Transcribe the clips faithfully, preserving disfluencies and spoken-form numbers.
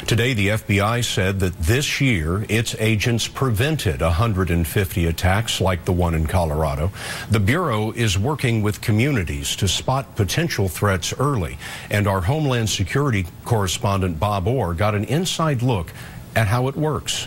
Today, the F B I said that this year, its agents prevented one hundred fifty attacks like the one in Colorado. The Bureau is working with communities to spot potential threats early. And our Homeland Security correspondent Bob Orr got an inside look at how it works.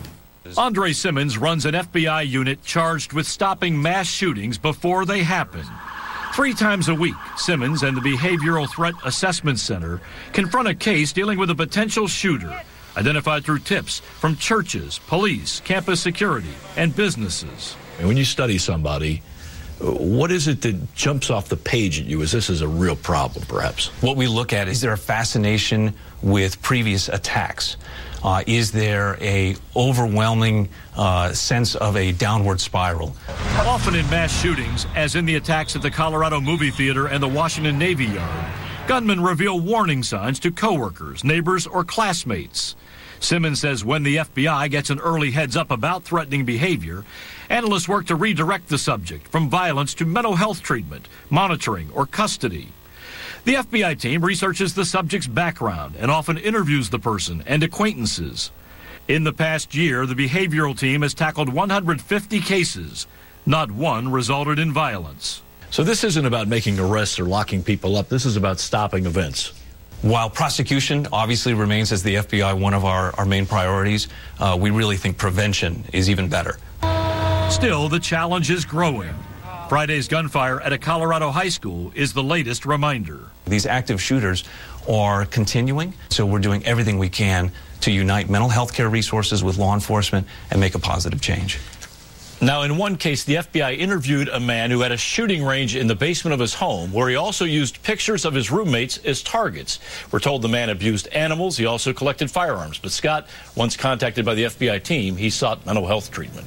Andre Simmons runs an F B I unit charged with stopping mass shootings before they happen. Three times a week, Simmons and the Behavioral Threat Assessment Center confront a case dealing with a potential shooter, identified through tips from churches, police, campus security, and businesses. When you study somebody, what is it that jumps off the page at you as this is a real problem, perhaps? What we look at is there a fascination with previous attacks? Uh, is there a overwhelming uh, sense of a downward spiral? Often in mass shootings, as in the attacks at the Colorado Movie Theater and the Washington Navy Yard, gunmen reveal warning signs to coworkers, neighbors, or classmates. Simmons says when the F B I gets an early heads up about threatening behavior, analysts work to redirect the subject from violence to mental health treatment, monitoring, or custody. The F B I team researches the subject's background and often interviews the person and acquaintances. In the past year, the behavioral team has tackled one hundred fifty cases. Not one resulted in violence. So this isn't about making arrests or locking people up. This is about stopping events. While prosecution obviously remains as the F B I one of our, our main priorities, uh, we really think prevention is even better. Still, the challenge is growing. Friday's gunfire at a Colorado high school is the latest reminder. These active shooters are continuing, so we're doing everything we can to unite mental health care resources with law enforcement and make a positive change. Now, in one case, the F B I interviewed a man who had a shooting range in the basement of his home, where he also used pictures of his roommates as targets. We're told the man abused animals. He also collected firearms. But Scott, once contacted by the F B I team, he sought mental health treatment.